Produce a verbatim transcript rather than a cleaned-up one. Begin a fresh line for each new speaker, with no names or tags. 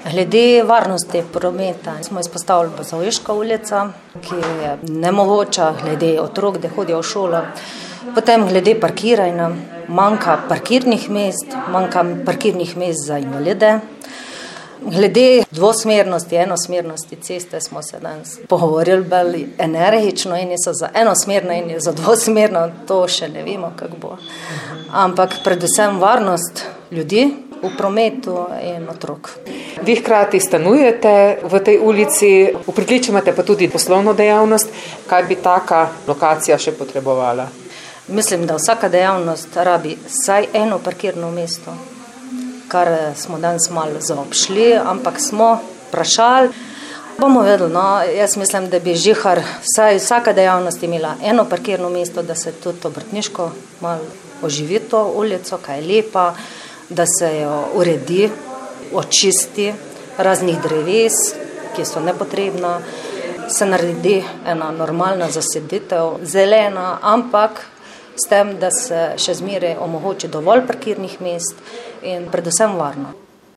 Glede varnosti prometa smo izpostavili Bazoviška ulica, ki je nemogoča glede otrok, da hodijo v šolo. Potem glede parkiranja, manjka parkirnih mest, manjka parkirnih mest za invalide. Glede dvosmernosti, enosmernosti ceste smo se danes pogovorili bolj energično, eni so za enosmerno, eni za dvosmerno, to še ne vemo, kako bo. Ampak predvsem varnost ljudi v prometu in otrok.
Vi hkrati stanujete v tej ulici, v pritličju imate pa tudi poslovno dejavnost. Kaj bi taka lokacija še potrebovala?
Mislim, da vsaka dejavnost rabi vsaj eno parkirno mesto, kar smo danes malo zaobšli, ampak smo vprašali. Bomo vedeli, no, jaz mislim, da bi žihar vsaj vsaka dejavnost imela eno parkirno mesto, da se tudi obrtniško malo oživi to ulico, kaj je lepa, da se jo uredi, očisti raznih dreves, ki so nepotrebna, se naredi ena normalna zaseditev, zelena, ampak s tem, da se še zmeraj omogoči dovolj parkirnih mest in predvsem varno.